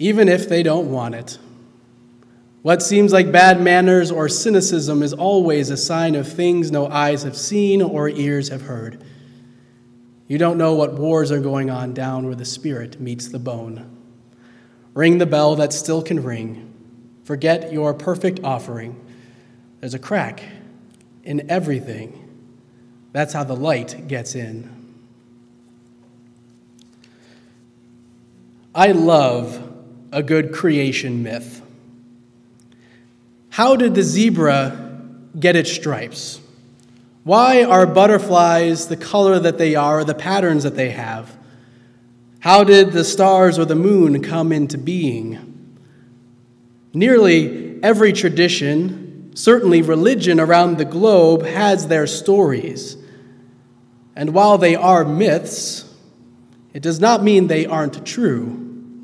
even if they don't want it. What seems like bad manners or cynicism is always a sign of things no eyes have seen or ears have heard. You don't know what wars are going on down where the spirit meets the bone. Ring the bell that still can ring. Forget your perfect offering. There's a crack in everything. That's how the light gets in. I love a good creation myth. How did the zebra get its stripes? Why are butterflies the color that they are, or the patterns that they have? How did the stars or the moon come into being? Nearly every tradition, certainly religion around the globe, has their stories. And while they are myths, it does not mean they aren't true.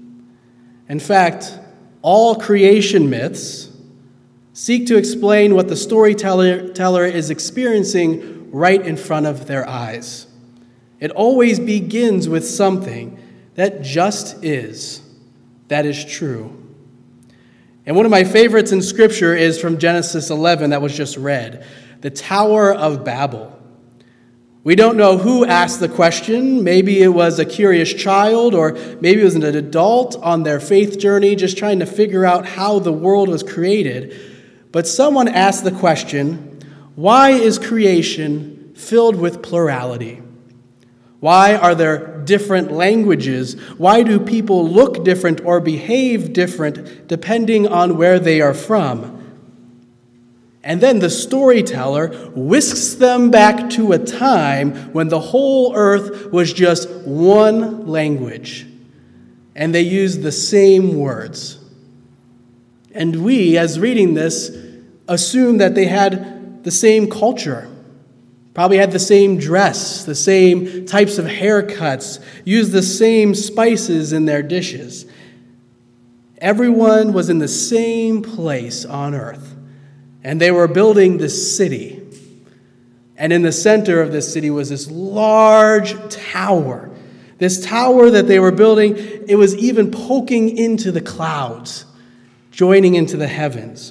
In fact, all creation myths seek to explain what the storyteller is experiencing right in front of their eyes. It always begins with something that just is, that is true. And one of my favorites in Scripture is from Genesis 11 that was just read, the Tower of Babel. We don't know who asked the question. Maybe it was a curious child, or maybe it was an adult on their faith journey just trying to figure out how the world was created. But someone asked the question, why is creation filled with plurality? Why are there different languages? Why do people look different or behave different depending on where they are from? And then the storyteller whisks them back to a time when the whole earth was just one language, and they used the same words. And we, as reading this, assume that they had the same culture, probably had the same dress, the same types of haircuts, used the same spices in their dishes. Everyone was in the same place on earth. And they were building this city. And in the center of this city was this large tower. This tower that they were building, it was even poking into the clouds, joining into the heavens.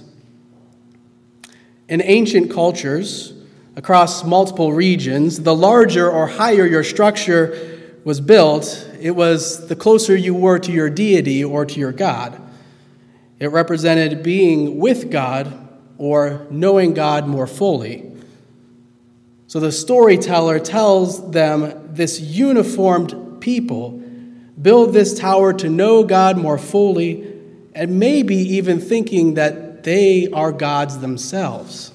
In ancient cultures, across multiple regions, the larger or higher your structure was built, it was the closer you were to your deity or to your God. It represented being with God or knowing God more fully. So the storyteller tells them, this uniformed people build this tower to know God more fully, and maybe even thinking that they are gods themselves.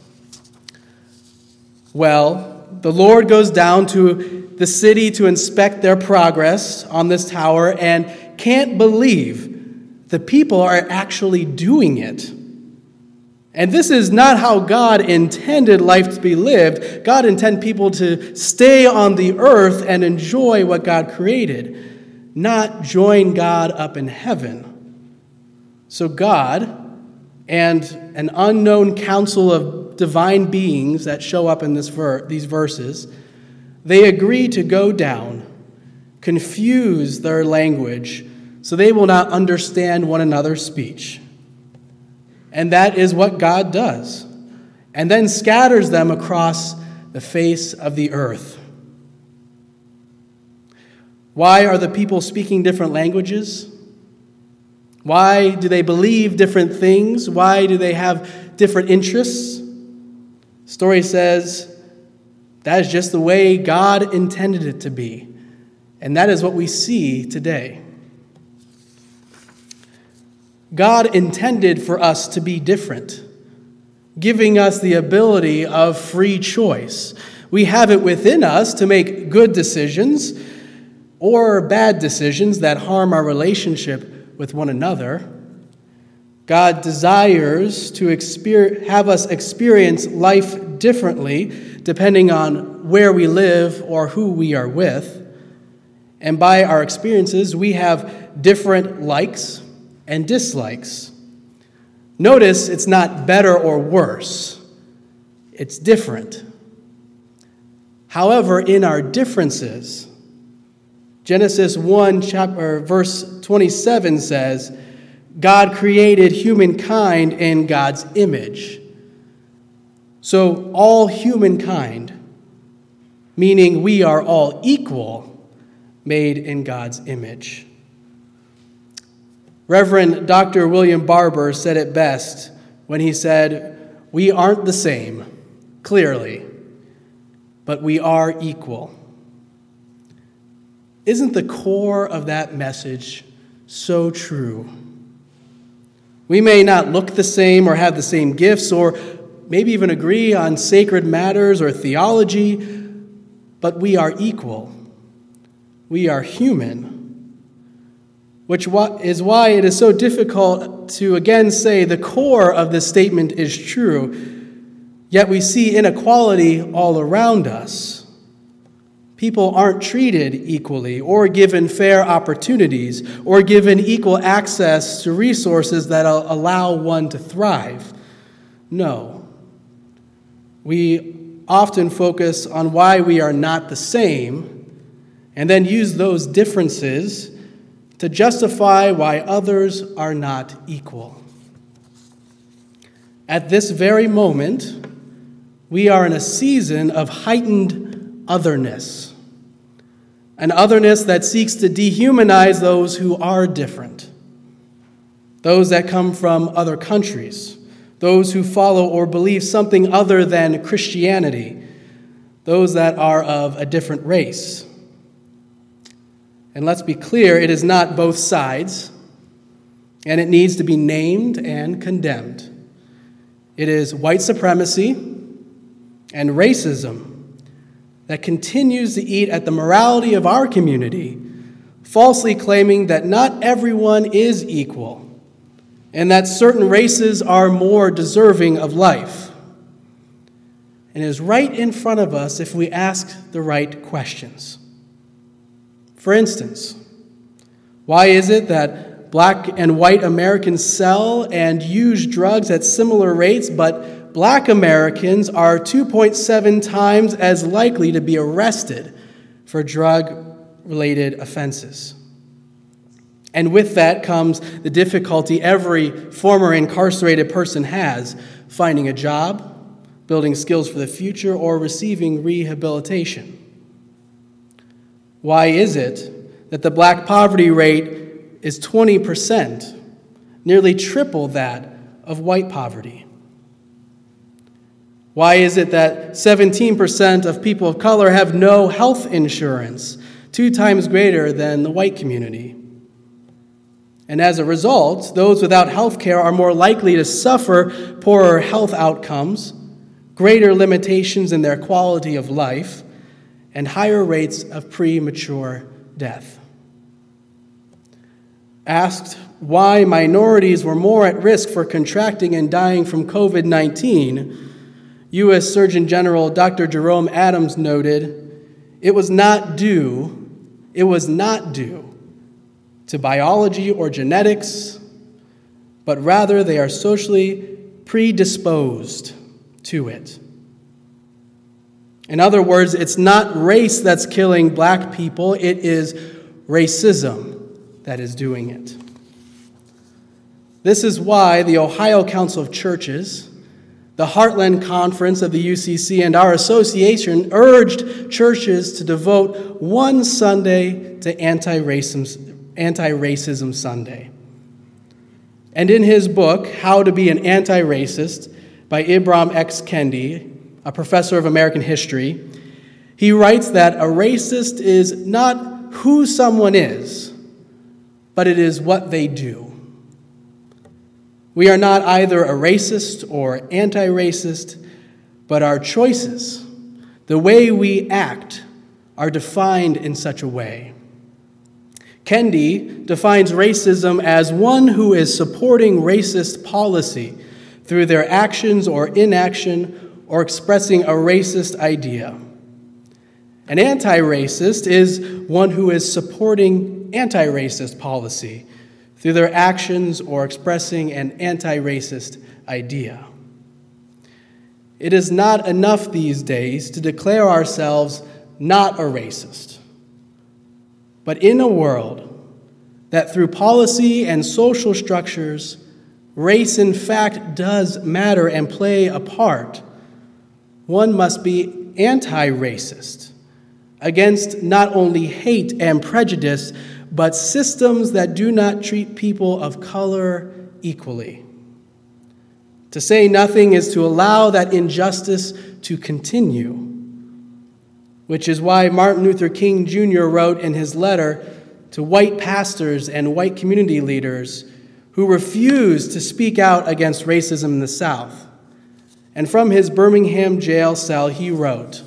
Well, the Lord goes down to the city to inspect their progress on this tower and can't believe the people are actually doing it. And this is not how God intended life to be lived. God intended people to stay on the earth and enjoy what God created, not join God up in heaven. So God and an unknown council of divine beings that show up in these verses, they agree to go down, confuse their language, so they will not understand one another's speech. And that is what God does, and then scatters them across the face of the earth. Why are the people speaking different languages? Why do they believe different things? Why do they have different interests? The story says that is just the way God intended it to be, and that is what we see today. God intended for us to be different, giving us the ability of free choice. We have it within us to make good decisions or bad decisions that harm our relationship with one another. God desires to have us experience life differently depending on where we live or who we are with. And by our experiences, we have different likes and dislikes. Notice it's not better or worse. It's different. However, in our differences, Genesis 1, verse 27 says, God created humankind in God's image. So all humankind, meaning we are all equal, made in God's image. Reverend Dr. William Barber said it best when he said, "We aren't the same, clearly, but we are equal." Isn't the core of that message so true? We may not look the same or have the same gifts or maybe even agree on sacred matters or theology, but we are equal. We are human, which is why it is so difficult to again say the core of this statement is true, yet we see inequality all around us. People aren't treated equally or given fair opportunities or given equal access to resources that allow one to thrive. No. We often focus on why we are not the same and then use those differences to justify why others are not equal. At this very moment, we are in a season of heightened otherness. An otherness that seeks to dehumanize those who are different, those that come from other countries, those who follow or believe something other than Christianity, those that are of a different race. And let's be clear, it is not both sides, and it needs to be named and condemned. It is white supremacy and racism that continues to eat at the morality of our community, falsely claiming that not everyone is equal and that certain races are more deserving of life. And it is right in front of us if we ask the right questions. For instance, why is it that black and white Americans sell and use drugs at similar rates, but black Americans are 2.7 times as likely to be arrested for drug-related offenses? And with that comes the difficulty every former incarcerated person has finding a job, building skills for the future, or receiving rehabilitation. Why is it that the black poverty rate is 20%, nearly triple that of white poverty? Why is it that 17% of people of color have no health insurance, 2 times greater than the white community? And as a result, those without health care are more likely to suffer poorer health outcomes, greater limitations in their quality of life, and higher rates of premature death. Asked why minorities were more at risk for contracting and dying from COVID-19, U.S. Surgeon General Dr. Jerome Adams noted, it was not due to biology or genetics, but rather they are socially predisposed to it. In other words, it's not race that's killing black people, it is racism that is doing it. This is why the Ohio Council of Churches, the Heartland Conference of the UCC, and our association urged churches to devote one Sunday to Anti-Racism Sunday. And in his book, How to Be an Anti-Racist, by Ibram X. Kendi, a professor of American history, he writes that a racist is not who someone is, but it is what they do. We are not either a racist or anti-racist, but our choices, the way we act, are defined in such a way. Kendi defines racism as one who is supporting racist policy through their actions or inaction or expressing a racist idea. An anti-racist is one who is supporting anti-racist policy through their actions or expressing an anti-racist idea. It is not enough these days to declare ourselves not a racist, but in a world that through policy and social structures, race in fact does matter and play a part, one must be anti-racist against not only hate and prejudice, but systems that do not treat people of color equally. To say nothing is to allow that injustice to continue, which is why Martin Luther King Jr. wrote in his letter to white pastors and white community leaders who refused to speak out against racism in the South. And from his Birmingham jail cell, he wrote,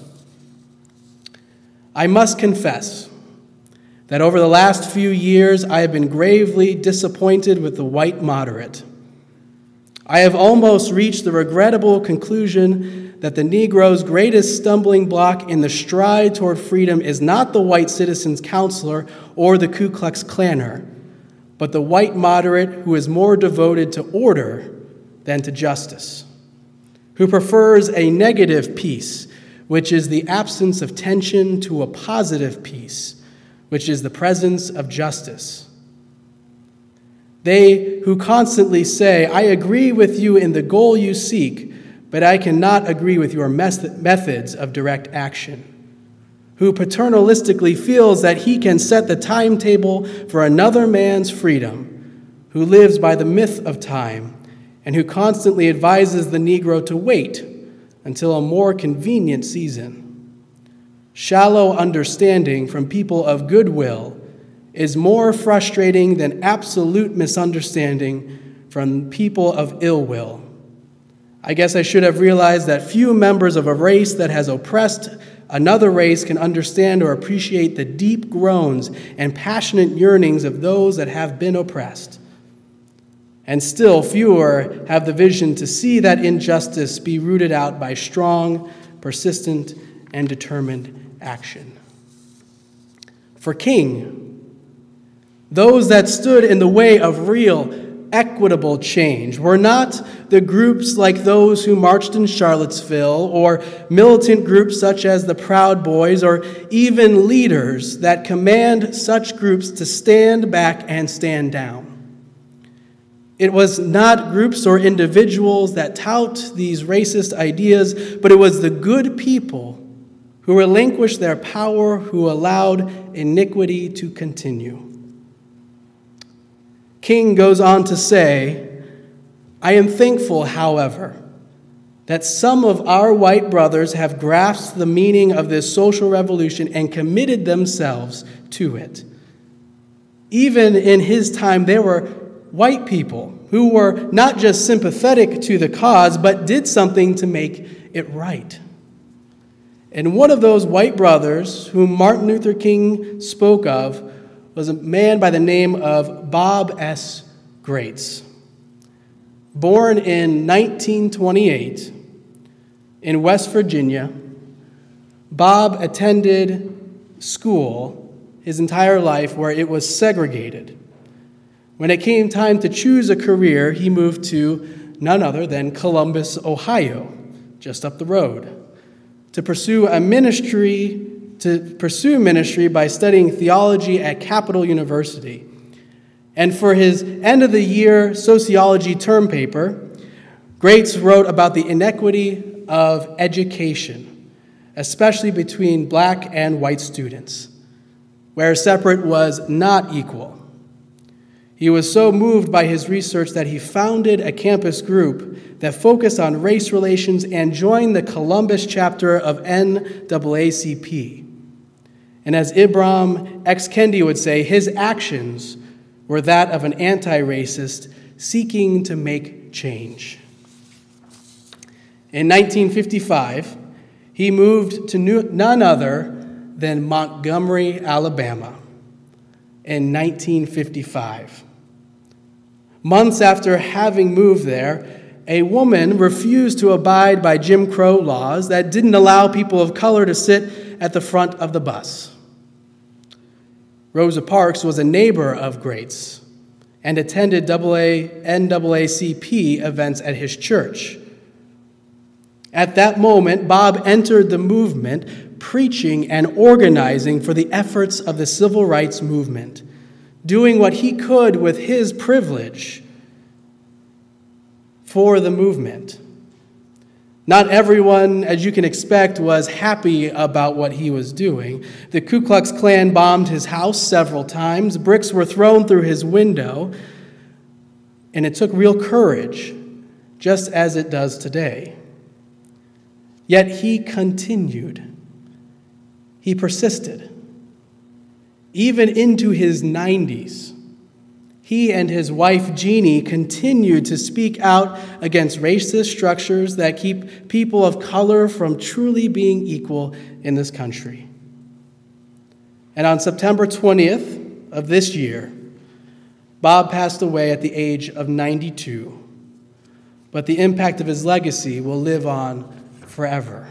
"I must confess that over the last few years, I have been gravely disappointed with the white moderate. I have almost reached the regrettable conclusion that the Negro's greatest stumbling block in the stride toward freedom is not the white citizen's counselor or the Ku Klux Klaner, but the white moderate who is more devoted to order than to justice, who prefers a negative peace, which is the absence of tension, to a positive peace, which is the presence of justice. They who constantly say, 'I agree with you in the goal you seek, but I cannot agree with your methods of direct action,' who paternalistically feels that he can set the timetable for another man's freedom, who lives by the myth of time, and who constantly advises the Negro to wait until a more convenient season. Shallow understanding from people of goodwill is more frustrating than absolute misunderstanding from people of ill will. I guess I should have realized that few members of a race that has oppressed another race can understand or appreciate the deep groans and passionate yearnings of those that have been oppressed. And still fewer have the vision to see that injustice be rooted out by strong, persistent, and determined action." For King, those that stood in the way of real, equitable change were not the groups like those who marched in Charlottesville, or militant groups such as the Proud Boys, or even leaders that command such groups to stand back and stand down. It was not groups or individuals that tout these racist ideas, but it was the good people who relinquished their power, who allowed iniquity to continue. King goes on to say, "I am thankful, however, that some of our white brothers have grasped the meaning of this social revolution and committed themselves to it." Even in his time, there were white people who were not just sympathetic to the cause, but did something to make it right. And one of those white brothers whom Martin Luther King spoke of was a man by the name of Bob S. Graetz. Born in 1928 in West Virginia, Bob attended school his entire life where it was segregated. When it came time to choose a career, he moved to none other than Columbus, Ohio, just up the road, to pursue ministry by studying theology at Capital University. And for his end-of-the-year sociology term paper, Graetz wrote about the inequity of education, especially between black and white students, where separate was not equal. He was so moved by his research that he founded a campus group that focused on race relations and joined the Columbus chapter of NAACP. And as Ibram X. Kendi would say, his actions were that of an anti-racist seeking to make change. In 1955, he moved to none other than Montgomery, Alabama. In 1955. Months after having moved there, a woman refused to abide by Jim Crow laws that didn't allow people of color to sit at the front of the bus. Rosa Parks was a neighbor of Graetz and attended NAACP events at his church. At that moment, Bob entered the movement, preaching and organizing for the efforts of the civil rights movement, doing what he could with his privilege for the movement. Not everyone, as you can expect, was happy about what he was doing. The Ku Klux Klan bombed his house several times. Bricks were thrown through his window. And it took real courage, just as it does today. Yet he continued. He persisted. Even into his 90s, he and his wife, Jeannie, continued to speak out against racist structures that keep people of color from truly being equal in this country. And on September 20th of this year, Bob passed away at the age of 92, but the impact of his legacy will live on forever.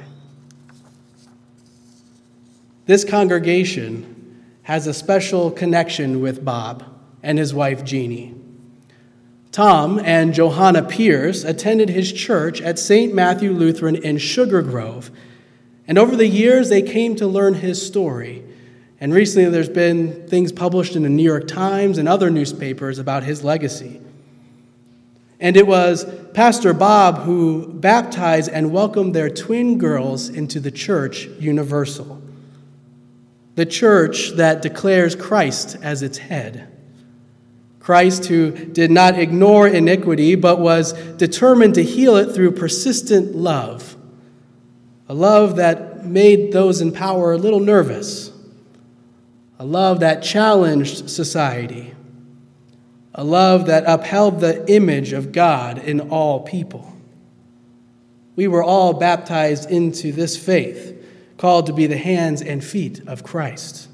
This congregation has a special connection with Bob and his wife, Jeannie. Tom and Johanna Pierce attended his church at St. Matthew Lutheran in Sugar Grove, and over the years they came to learn his story. And recently there's been things published in the New York Times and other newspapers about his legacy. And it was Pastor Bob who baptized and welcomed their twin girls into the Church Universal, the church that declares Christ as its head. Christ who did not ignore iniquity, but was determined to heal it through persistent love, a love that made those in power a little nervous, a love that challenged society, a love that upheld the image of God in all people. We were all baptized into this faith, called to be the hands and feet of Christ.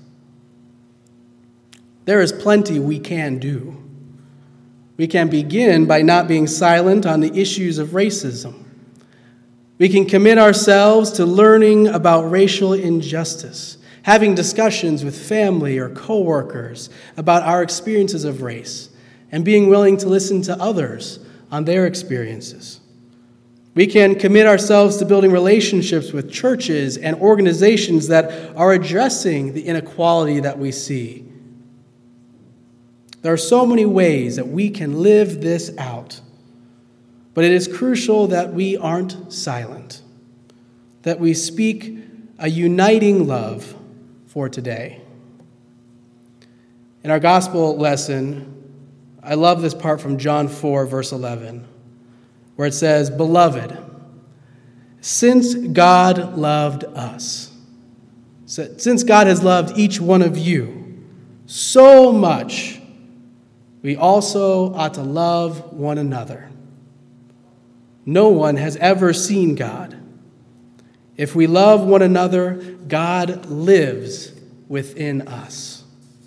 There is plenty we can do. We can begin by not being silent on the issues of racism. We can commit ourselves to learning about racial injustice, having discussions with family or coworkers about our experiences of race, and being willing to listen to others on their experiences. We can commit ourselves to building relationships with churches and organizations that are addressing the inequality that we see. There are so many ways that we can live this out, but it is crucial that we aren't silent, that we speak a uniting love for today. In our gospel lesson, I love this part from John 4, verse 11, where it says, "Beloved, since God loved us, since God has loved each one of you so much, we also ought to love one another. No one has ever seen God. If we love one another, God lives within us."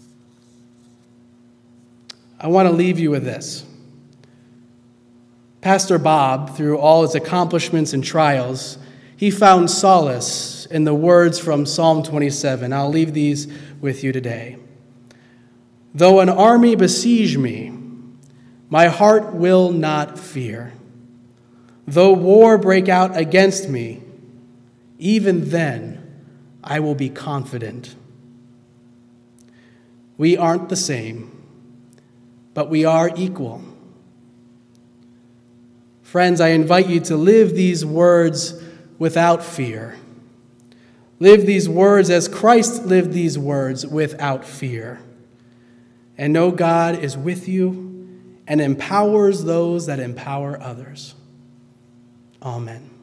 I want to leave you with this. Pastor Bob, through all his accomplishments and trials, he found solace in the words from Psalm 27. I'll leave these with you today. "Though an army besiege me, my heart will not fear. Though war break out against me, even then I will be confident." We aren't the same, but we are equal. Friends, I invite you to live these words without fear. Live these words as Christ lived these words without fear. And know God is with you and empowers those that empower others. Amen.